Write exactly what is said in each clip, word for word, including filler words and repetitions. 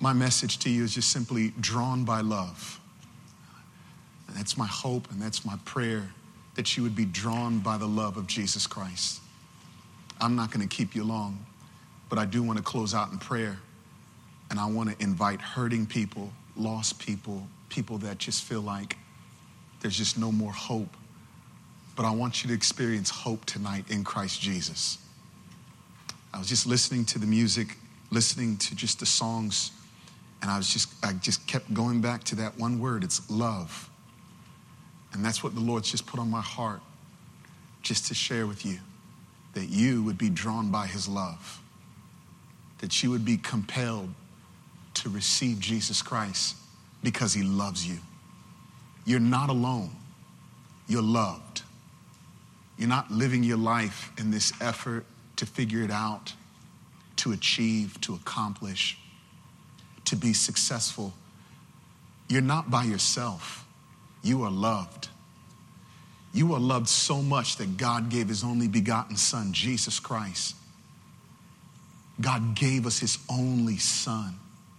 My message to you is just simply drawn by love. And that's my hope and that's my prayer, that you would be drawn by the love of Jesus Christ. I'm not going to keep you long, but I do want to close out in prayer. And I want to invite hurting people, lost people, people that just feel like there's just no more hope. But I want you to experience hope tonight in Christ Jesus. I was just listening to the music, listening to just the songs, and I was just, I just kept going back to that one word. It's love. And that's what the Lord's just put on my heart, just to share with you, that you would be drawn by his love, that you would be compelled to receive Jesus Christ because he loves you. You're not alone. You're loved. You're not living your life in this effort to figure it out, to achieve, to accomplish, to be successful. You're not by yourself. You are loved. You are loved so much that God gave his only begotten son, Jesus Christ. God gave us his only son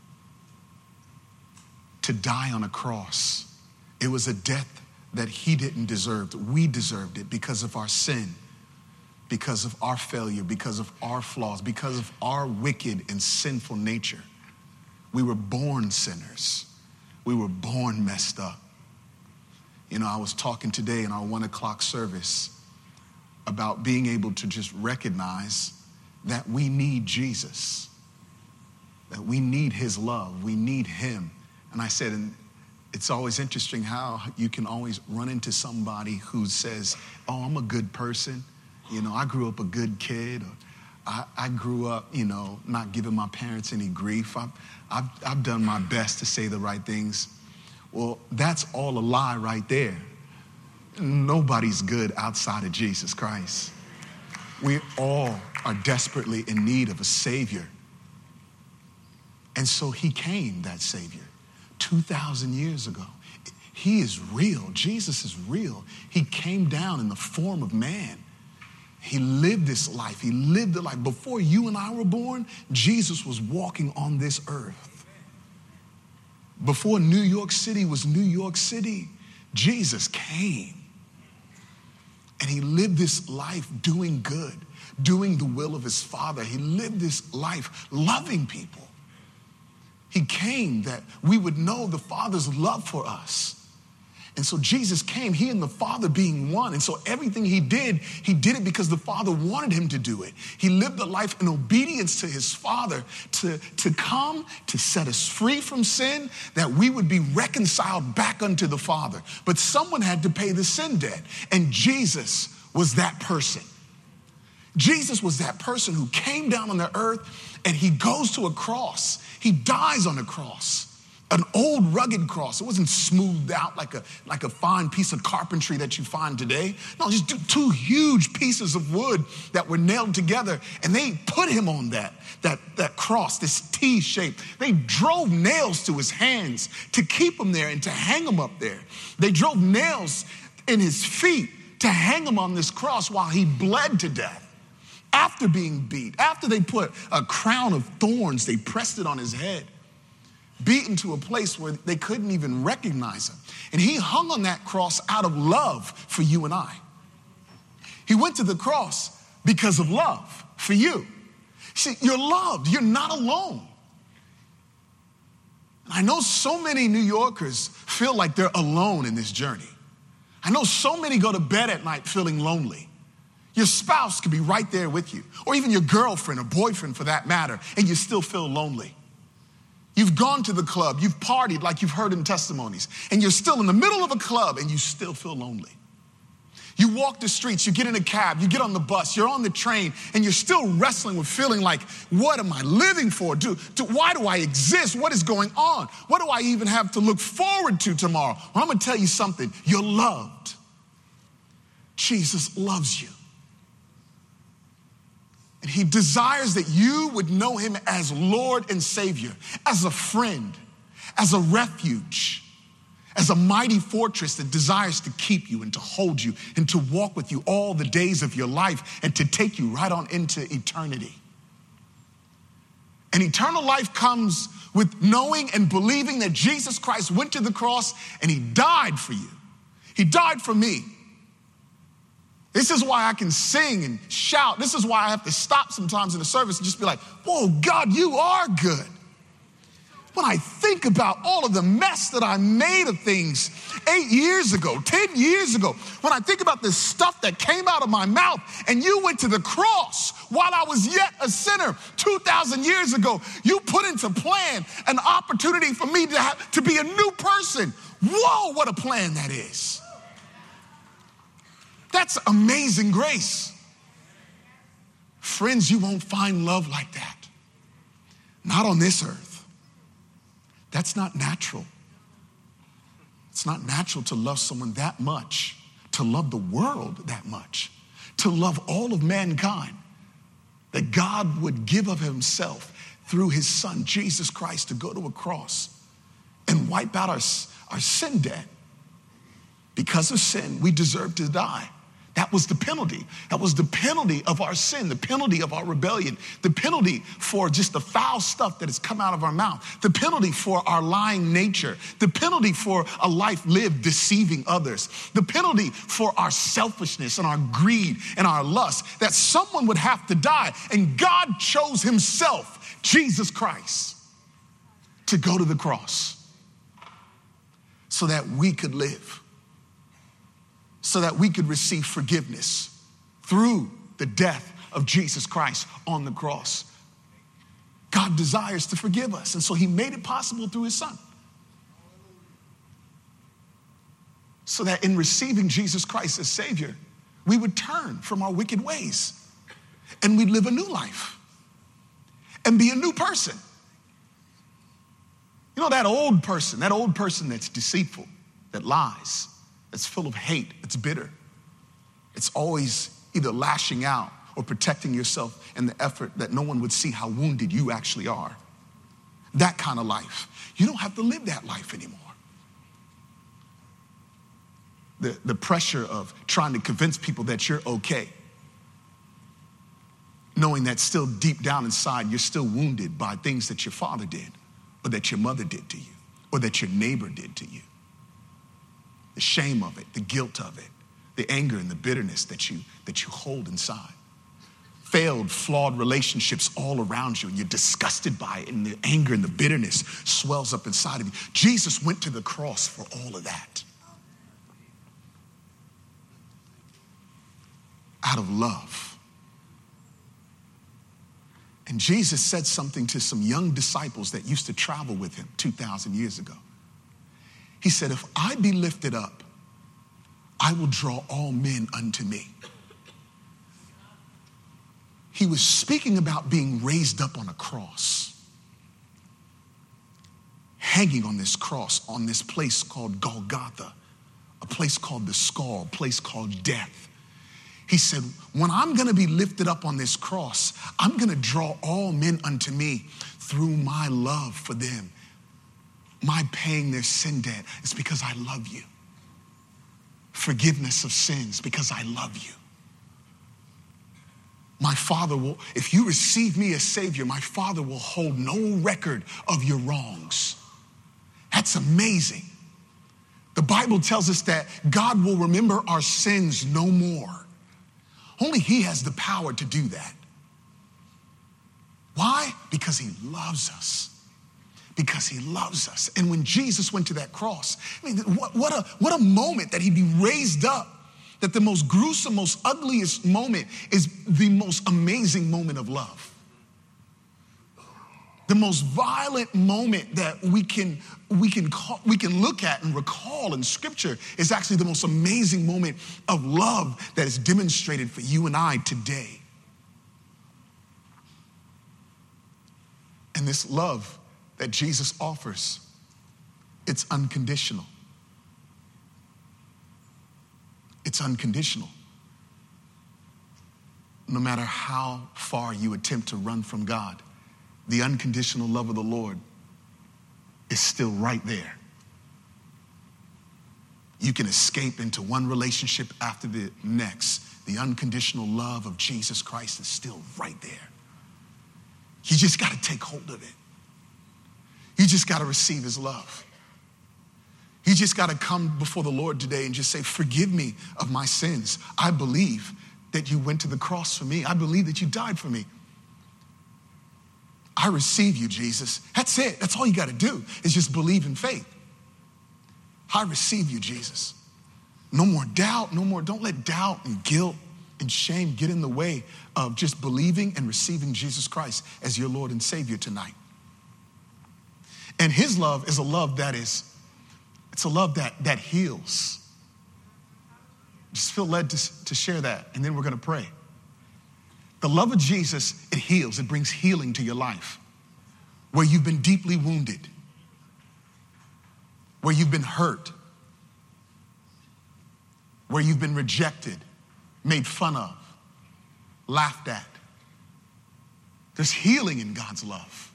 to die on a cross. It was a death that he didn't deserve. We deserved it because of our sin, because of our failure, because of our flaws, because of our wicked and sinful nature. We were born sinners. We were born messed up. You know, I was talking today in our one o'clock service about being able to just recognize that we need Jesus, that we need his love, we need him. And I said, and it's always interesting how you can always run into somebody who says, oh, I'm a good person. You know, I grew up a good kid. Or I, I grew up, you know, not giving my parents any grief. I've, I've, I've done my best to say the right things. Well, that's all a lie right there. Nobody's good outside of Jesus Christ. We all are desperately in need of a Savior. And so he came, that Savior, two thousand years ago. He is real. Jesus is real. He came down in the form of man. He lived this life. He lived the life. Before you and I were born, Jesus was walking on this earth. Before New York City was New York City, Jesus came. And he lived this life doing good, doing the will of his Father. He lived this life loving people. He came that we would know the Father's love for us. And so Jesus came, he and the Father being one. And so everything he did, he did it because the Father wanted him to do it. He lived a life in obedience to his Father to, to come, to set us free from sin, that we would be reconciled back unto the Father. But someone had to pay the sin debt, and Jesus was that person. Jesus was that person who came down on the earth, and he goes to a cross. He dies on a cross. An old rugged cross. It wasn't smoothed out like a, like a fine piece of carpentry that you find today. No, just two huge pieces of wood that were nailed together, and they put him on that, that, that cross, this T shape. They drove nails to his hands to keep him there and to hang him up there. They drove nails in his feet to hang him on this cross while he bled to death. After being beat, after they put a crown of thorns, they pressed it on his head, beaten to a place where they couldn't even recognize him. And he hung on that cross out of love for you and I. He went to the cross because of love for you. See, you're loved. You're not alone. I know so many New Yorkers feel like they're alone in this journey. I know so many go to bed at night feeling lonely. Your spouse could be right there with you, or even your girlfriend or boyfriend for that matter, and you still feel lonely. You've gone to the club, you've partied like you've heard in testimonies, and you're still in the middle of a club and you still feel lonely. You walk the streets, you get in a cab, you get on the bus, you're on the train, and you're still wrestling with feeling like, what am I living for? Do, do, why do I exist? What is going on? What do I even have to look forward to tomorrow? Well, I'm gonna tell you something, you're loved. Jesus loves you. And he desires that you would know him as Lord and Savior, as a friend, as a refuge, as a mighty fortress that desires to keep you and to hold you and to walk with you all the days of your life and to take you right on into eternity. And eternal life comes with knowing and believing that Jesus Christ went to the cross and he died for you. He died for me. This is why I can sing and shout. This is why I have to stop sometimes in the service and just be like, whoa, God, you are good. When I think about all of the mess that I made of things eight years ago, ten years ago, when I think about the stuff that came out of my mouth and you went to the cross while I was yet a sinner two thousand years ago, you put into plan an opportunity for me to have, to be a new person. Whoa, what a plan that is. That's amazing grace. Friends, you won't find love like that. Not on this earth. That's not natural. It's not natural to love someone that much, to love the world that much, to love all of mankind, that God would give of himself through his son, Jesus Christ, to go to a cross and wipe out our, our sin debt. Because of sin, we deserve to die. That was the penalty. That was the penalty of our sin, the penalty of our rebellion, the penalty for just the foul stuff that has come out of our mouth, the penalty for our lying nature, the penalty for a life lived deceiving others, the penalty for our selfishness and our greed and our lust, that someone would have to die. And God chose himself, Jesus Christ, to go to the cross so that we could live, so that we could receive forgiveness through the death of Jesus Christ on the cross. God desires to forgive us, and so he made it possible through his son. So that in receiving Jesus Christ as Savior, we would turn from our wicked ways and we'd live a new life and be a new person. You know, that old person, that old person that's deceitful, that lies, it's full of hate, it's bitter. It's always either lashing out or protecting yourself in the effort that no one would see how wounded you actually are. That kind of life. You don't have to live that life anymore. The, the pressure of trying to convince people that you're okay, knowing that still deep down inside you're still wounded by things that your father did, or that your mother did to you, or that your neighbor did to you. The shame of it, the guilt of it, the anger and the bitterness that you that you hold inside. Failed, flawed relationships all around you, and you're disgusted by it, and the anger and the bitterness swells up inside of you. Jesus went to the cross for all of that. Out of love. And Jesus said something to some young disciples that used to travel with him two thousand years ago. He said, if I be lifted up, I will draw all men unto me. He was speaking about being raised up on a cross, hanging on this cross, on this place called Golgotha, a place called the skull, a place called death. He said, when I'm going to be lifted up on this cross, I'm going to draw all men unto me through my love for them. My paying their sin debt is because I love you. Forgiveness of sins because I love you. My Father will, if you receive me as Savior, my Father will hold no record of your wrongs. That's amazing. The Bible tells us that God will remember our sins no more. Only he has the power to do that. Why? Because he loves us. Because he loves us. And when Jesus went to that cross, I mean, what, what, a, what a moment that he'd be raised up, that the most gruesome, most ugliest moment is the most amazing moment of love. The most violent moment that we can, we can, call, we can look at and recall in Scripture is actually the most amazing moment of love that is demonstrated for you and I today. And this love that Jesus offers, it's unconditional. It's unconditional. No matter how far you attempt to run from God, the unconditional love of the Lord is still right there. You can escape into one relationship after the next. The unconditional love of Jesus Christ is still right there. You just got to take hold of it. You just got to receive his love. You just got to come before the Lord today and just say, forgive me of my sins. I believe that you went to the cross for me. I believe that you died for me. I receive you, Jesus. That's it. That's all you got to do is just believe in faith. I receive you, Jesus. No more doubt, no more. Don't let doubt and guilt and shame get in the way of just believing and receiving Jesus Christ as your Lord and Savior tonight. And his love is a love that is, it's a love that, that heals. Just feel led to, to share that, and then we're going to pray. The love of Jesus, it heals. It brings healing to your life. Where you've been deeply wounded, where you've been hurt, where you've been rejected, made fun of, laughed at. There's healing in God's love.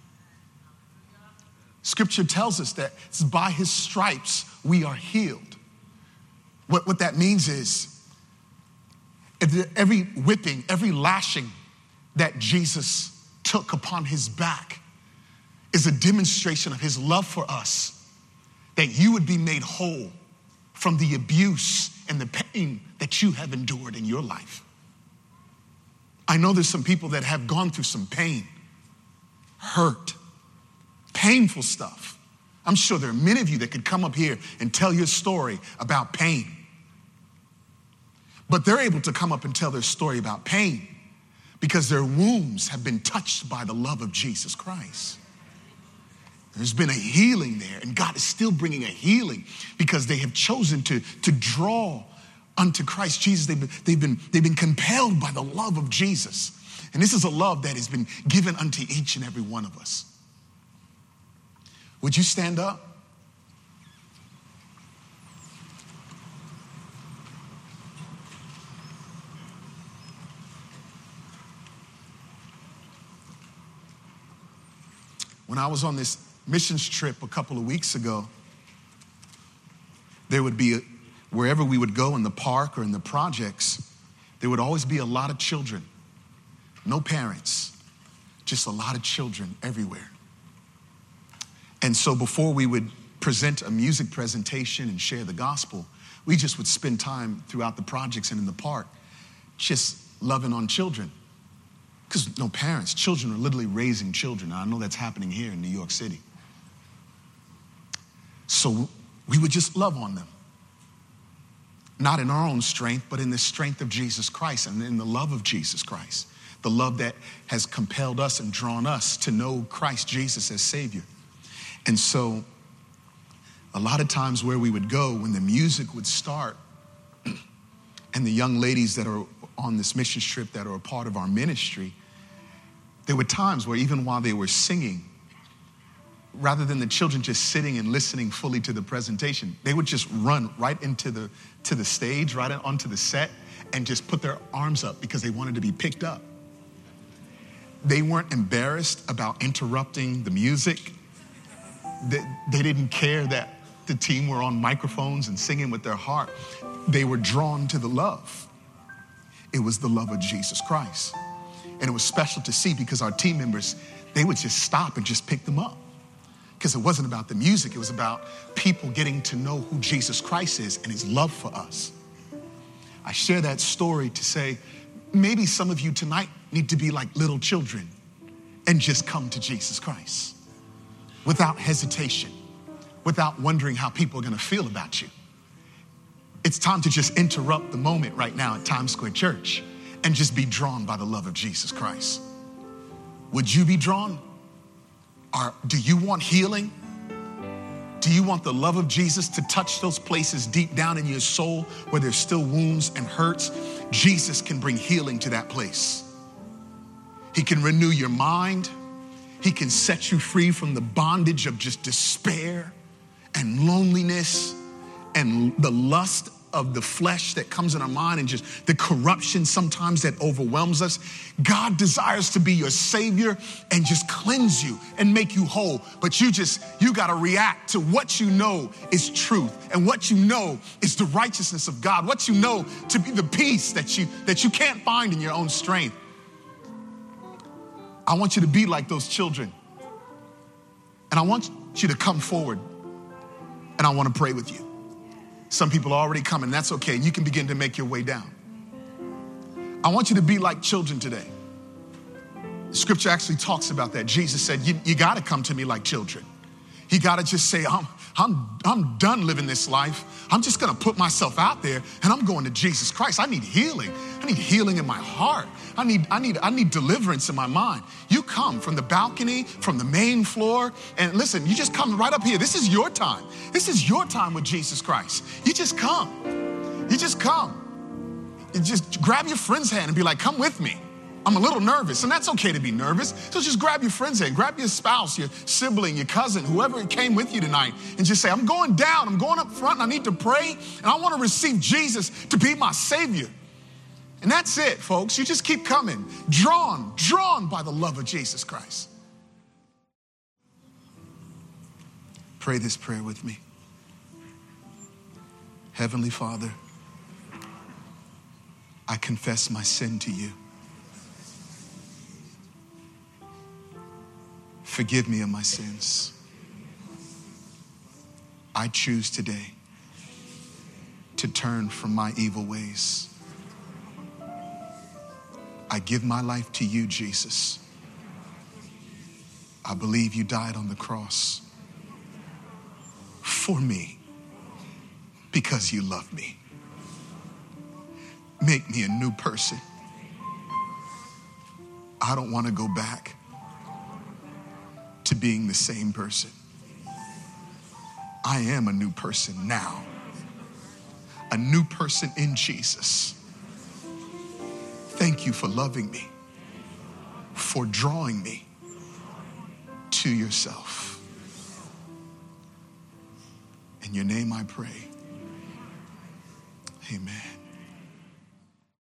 Scripture tells us that it's by his stripes we are healed. What, what that means is every whipping, every lashing that Jesus took upon his back is a demonstration of his love for us, that you would be made whole from the abuse and the pain that you have endured in your life. I know there's some people that have gone through some pain, hurt, painful stuff. I'm sure there are many of you that could come up here and tell your story about pain. But they're able to come up and tell their story about pain because their wounds have been touched by the love of Jesus Christ. There's been a healing there, and God is still bringing a healing because they have chosen to, to draw unto Christ Jesus. They've been, they've been, they've been compelled by the love of Jesus. And this is a love that has been given unto each and every one of us. Would you stand up? When I was on this missions trip a couple of weeks ago, there would be, a, wherever we would go in the park or in the projects, there would always be a lot of children. No parents, just a lot of children everywhere. And so before we would present a music presentation and share the gospel, we just would spend time throughout the projects and in the park just loving on children. Because no parents, children are literally raising children. And I know that's happening here in New York City. So we would just love on them. Not in our own strength, but in the strength of Jesus Christ and in the love of Jesus Christ. The love that has compelled us and drawn us to know Christ Jesus as Savior. And so a lot of times where we would go when the music would start and the young ladies that are on this mission trip that are a part of our ministry, there were times where even while they were singing, rather than the children just sitting and listening fully to the presentation, they would just run right into the, to the stage, right onto the set, and just put their arms up because they wanted to be picked up. They weren't embarrassed about interrupting the music. They, they didn't care that the team were on microphones and singing with their heart. They were drawn to the love. It was the love of Jesus Christ. And it was special to see because our team members, they would just stop and just pick them up. Because it wasn't about the music, it was about people getting to know who Jesus Christ is and his love for us. I share that story to say, maybe some of you tonight need to be like little children and just come to Jesus Christ without hesitation, without wondering how people are going to feel about you. It's time to just interrupt the moment right now at Times Square Church and just be drawn by the love of Jesus Christ. Would you be drawn? Or do you want healing? Do you want the love of Jesus to touch those places deep down in your soul where there's still wounds and hurts? Jesus can bring healing to that place. He can renew your mind. He can set you free from the bondage of just despair and loneliness and the lust of the flesh that comes in our mind and just the corruption sometimes that overwhelms us. God desires to be your Savior and just cleanse you and make you whole. But you just, you got to react to what you know is truth and what you know is the righteousness of God, what you know to be the peace that you, that you can't find in your own strength. I want you to be like those children And I want you to come forward, and I want to pray with you. Some people are already coming. That's okay. You can begin to make your way down. I want you to be like children today. Scripture actually talks about that. Jesus said, you, you got to come to me like children. You got to just say, I'm, I'm, I'm done living this life. I'm just going to put myself out there, and I'm going to Jesus Christ. I need healing. I need healing in my heart. I need, I need, I need deliverance in my mind. You come from the balcony, from the main floor, and listen, you just come right up here. This is your time. This is your time with Jesus Christ. You just come. You just come. You just grab your friend's hand and be like, come with me. I'm a little nervous, and that's okay to be nervous. So just grab your friend's hand, grab your spouse, your sibling, your cousin, whoever came with you tonight, and just say, I'm going down, I'm going up front, and I need to pray, and I want to receive Jesus to be my Savior. And that's it, folks. You just keep coming, drawn, drawn by the love of Jesus Christ. Pray this prayer with me. Heavenly Father, I confess my sin to you. Forgive me of my sins. I choose today to turn from my evil ways. I give my life to you, Jesus. I believe you died on the cross for me because you love me. Make me a new person. I don't want to go back to being the same person. I am a new person now. A new person in Jesus. Thank you for loving me, for drawing me to yourself. In your name I pray. Amen.